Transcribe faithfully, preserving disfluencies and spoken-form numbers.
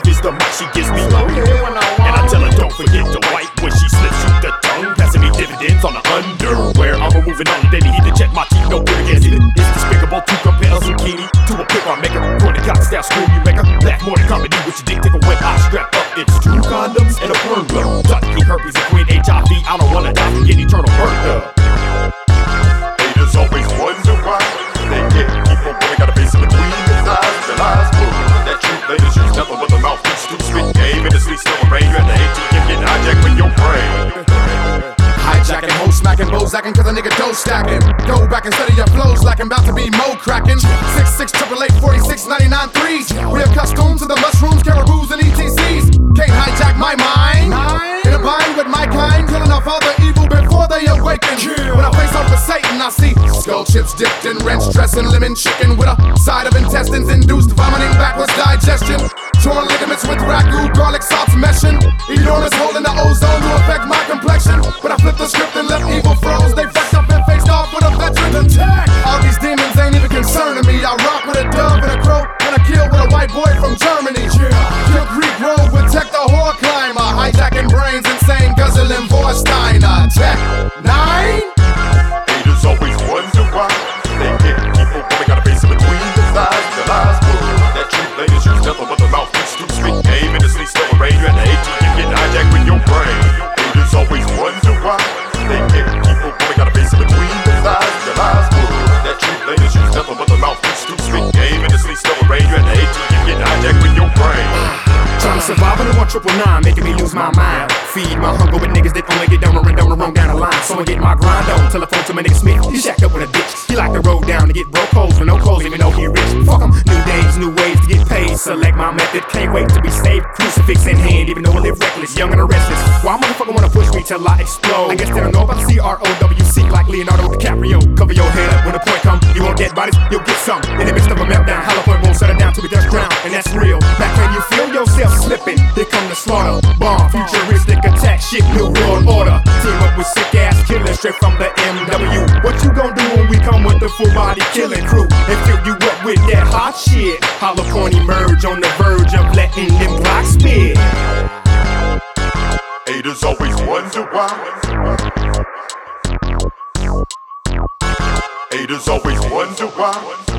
love is the mic she gives me. And I tell her don't forget to wipe when she slips you the tongue, passing me dividends on the underwear. I'm moving on the daily, need to check my teeth, no good against it. It's despicable to compare a zucchini to a pick on maker. Corny cock style screw you maker. Laugh more than comedy with your dick tickle when I strap up. It's two condoms and a perm glove. Taught to keep herpes and queen H I V. I don't wanna die from getting eternal murder. Haters always wonder why they can't keep on going. Got a face in between his eyes, the lies full. That truth haters use nothing but the mouthpiece to spit game in the sleep still rain. You at the A T M getting hijacked with your brain. Hijacking, hoe smacking, bozacking, cause a nigga dough stacking. Go back and study your flows like I'm about to be mo cracking. six six triple eight forty-six ninety-nine threes. We have costumes to the mushrooms, caribous, and E T Cs. Can't hijack my mind. In a bind with my kind, killing off all the evil before they awaken. When I face off with Satan, I see skull chips dipped in ranch dressing, lemon chicken with a side of intestines induced vomiting, backwards digestion. Torn ligaments with ragu, garlic sauce meshing. Enormous hole in the ozone to affect my complexion. But I flipped the script and left evil froze. They fucked up and faced off with a veteran attack. All these demons ain't even concerning me. I rock with a dove and a crow and a kill with a white boy from Germany. Kill Greek road with tech the whore climber. Hijacking brains, insane, guzzling Vorstein. Tech nine. Haters always wonder why they can't keep on going. Got a face in between the thighs, the lies full. That truth haters use nothing but the mouthpiece to spit game in the sleep still rain. You at the A T M getting hijacked with your brain. Haters always wonder why they can't keep on going. Got a face in between the thighs, the lies full. That truth haters use nothing but the mouthpiece to spit game in the sleep still rain. You at the A T M getting hijacked with your brain. Trying to survive on the one triple nine, making me lose my mind. Feed my hunger with niggas that only get dumber and dumber wrong down the line. So I get my grind on, telephone to my nigga Smith. He shacked up with a bitch. He like to roll down to get broke hoes with no clothes, even though he rich. Fuck him, new days, new ways to get paid. Select my method, can't wait to be saved. Crucifix in hand, even though I live reckless, young and restless. Why motherfucker wanna push me till I explode? I guess they don't know about C R O W C like Leonardo DiCaprio. Cover your head up when the point come. You won't get bodies, you'll get some. In the midst of a meltdown, hollow point won't settle down till we touch ground, and that's real. Back when you feel yourself slipping, here come the slaughter. Bomb, futuristic attack, shit, new world order. Team up with sick ass killers straight from the M W. What you gon' do when we come with the full body killing crew and fill you up with that hot shit? Hollow point emerge on the verge of letting them blocks spit. Haters always wonder why. Haters always wonder why.